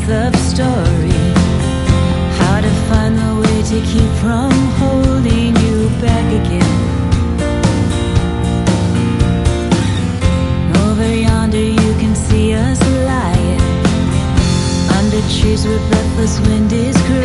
love story. How to find the way to keep from holding you back again. Over yonder you can see us lying under trees where breathless wind is crying.